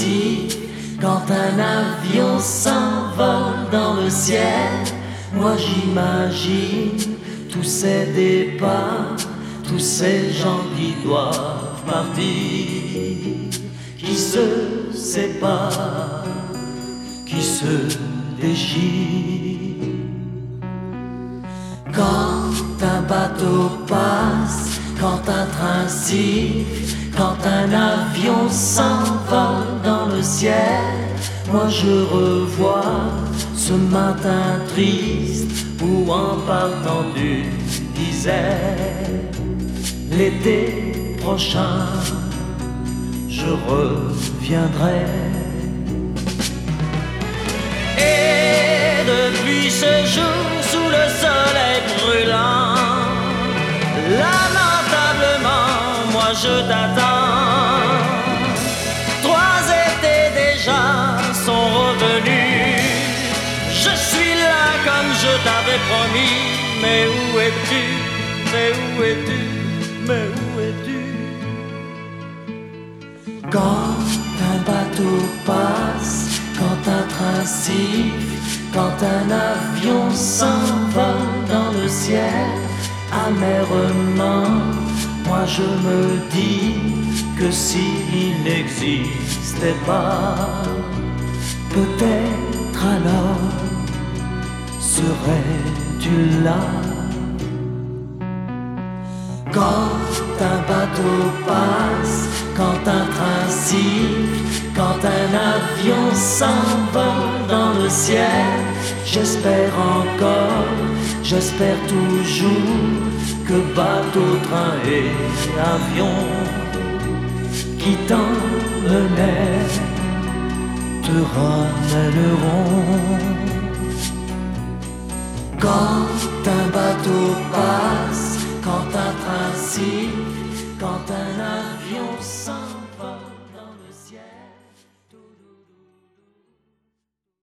pensif quand un avion s'envole dans le ciel. Moi j'imagine tous ces départs, tous ces gens qui doivent partir, qui se séparent, qui se déchirent. Quand un bateau passe, quand un train siffle, quand un avion s'envole dans le ciel, moi je revois ce matin triste où en partant tu disais l'été prochain je reviendrai. Et depuis ce jour sous le soleil brûlant, lamentablement moi je t'attends. 3 étés déjà sont revenus, je suis là comme je t'avais promis. Mais où es-tu? Mais où es-tu? Mais où es-tu? Quand un bateau passe, quand un train siffle, quand un avion s'envole dans le ciel, amèrement, moi je me dis que s'il n'existait pas, peut-être alors serais-tu là. Quand un bateau passe, quand un train siffle, quand un avion s'envole dans le ciel, j'espère encore, j'espère toujours que bateau, train et avion qui t'emmenaient te ramèneront. Quand un bateau passe, quand un train siffle, quand un avion